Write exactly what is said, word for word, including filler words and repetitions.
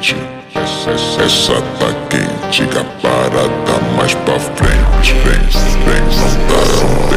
quente, essa, essa tá quente, a parada mais pra frente, vem, vem, não dá, não